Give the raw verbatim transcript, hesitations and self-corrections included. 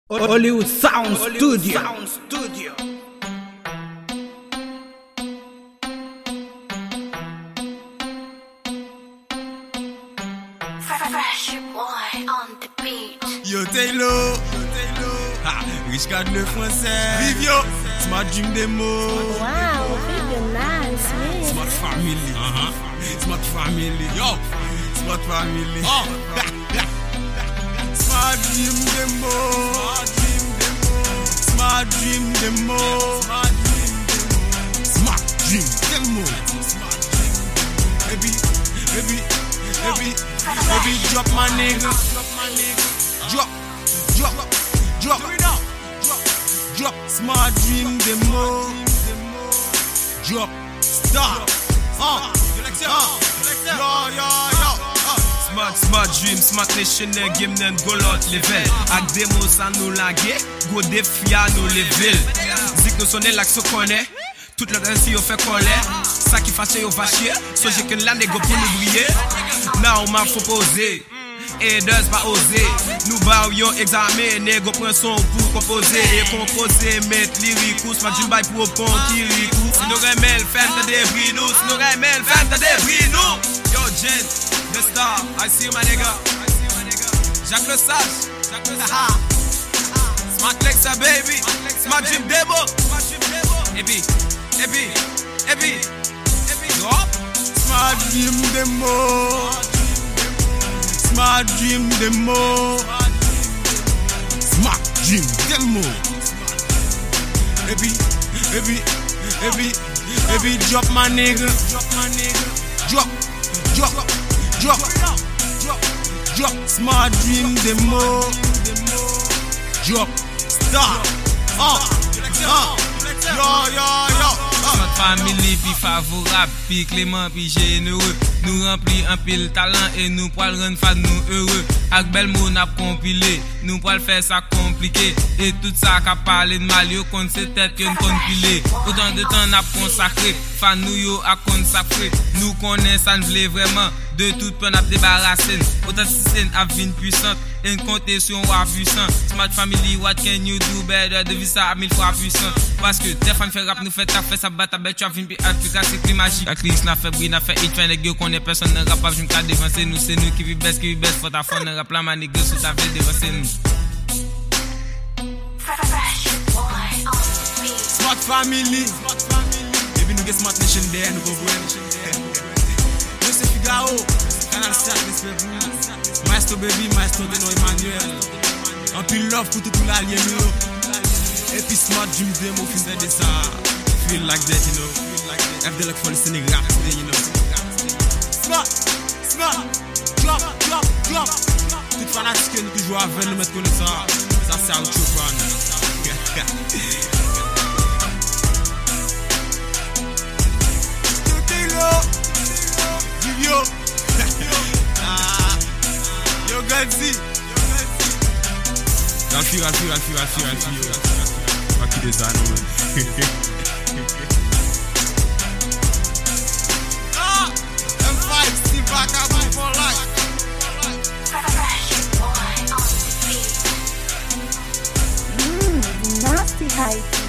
Hollywood Sound Studio. Sound Studio. Fresh boy on the beat. Yo Taylor, ha, Rich Card le français. Vivio, Smart Dream Demo. Wow, Vivio, nice, man. Smart Family. Uh-huh. Smart Family. Yo, Smart Family. Oh. Smart Dream Demo. Smart Dream Demo. Smart Dream Demo. Smart Dream Demo. Smart Dream Demo. Baby, baby, baby, baby, drop my nigga. Drop my nigga. Drop, drop, drop, drop, drop. Smart Dream Demo. Drop, stop. Uh, uh, yo, yo, yo. Smart, smart dream, smart nation, game nan go lot level. Ak demo sa nou lage, go defi a nou level. Zik nou sonne lak so konen, tout le rensi yo fe konen. Sa ki fache yo vache, so jeken la nego pou nou briller. Now ma fò pose, haters pa ose. Nou ba ou yon examen, nego pren son pou kompose. E kompose, met lirikou, smart dream bay pou opon kirikou. Si nou remel, fèm te debri nou, si nou remel, fèm te debri nou. Yo Jen, the star, I see you my nigga. Jacques Le Sage, Smart Lexa baby, Smart Dream Demo. Ebi, Ebi, Ebi, drop. Smart Dream Demo. Smart Dream Demo. Smart Dream Demo. Ebi, Ebi, Ebi, Ebi, drop my nigga. Drop my nigga. Drop, drop, drop, drop, drop. Smart Dream Demo. Drop, stop. Uh, uh, yo, yo, yo. Smart family pi favorable, pi clément, pi généreux. Nous rempli un pile talent et nous pral rendre fad nous heureux. Ak bel moun ap compilé, nous pral faire ça compliqué. Et tout ça qu'a parlé de mal yo kon se tête que nous compilé. Autant de temps n'a consacré, fan nous yo a consacré. Nous connaît ça ne vle vraiment, de toute peine ap débarrasser. Autant si c'est une avine puissante, et compter sur un puissant. Smart family, what can you do better? De vie ça à mille fois puissant. Parce que des fans fait rap, nous fait ta fait ça bat ta bête, tu as vu puis appliquer c'est plus magique. La crise n'a fait bruit, n'a fait hit, fait les gars qu'on est personne ne rap pas, je m'cade dévancer nous, c'est nous qui vit best, qui vit best, faut ta fond ne rap la manique sous ta ville dévancer nous. Fresh boy on the beat. Smart Family. Baby, nous get Smart Nation there, nous go go Nation there. Nous c'est Figaro, Canal sept, respect vous. Maestro Baby, Maestro Deno Emmanuel. Un pile love pour tout l'allié nous. Et puis Smart Dream Demo, fin de ça. Feel like that, you know. F D L for the Sénégal, you know. Smart, smart, drop, drop, drop. Tout fanatique que nous toujours avec nous mettre comme ça. Ça c'est un truc pour nous. Vivio, yo Gadzi, Rafi, Rafi, Rafi, Rafi, Rafi, Rafi des anneaux. Ah, M five, Steve Bacabou for life. Fresh boy on the beat. Mmm, nasty hype.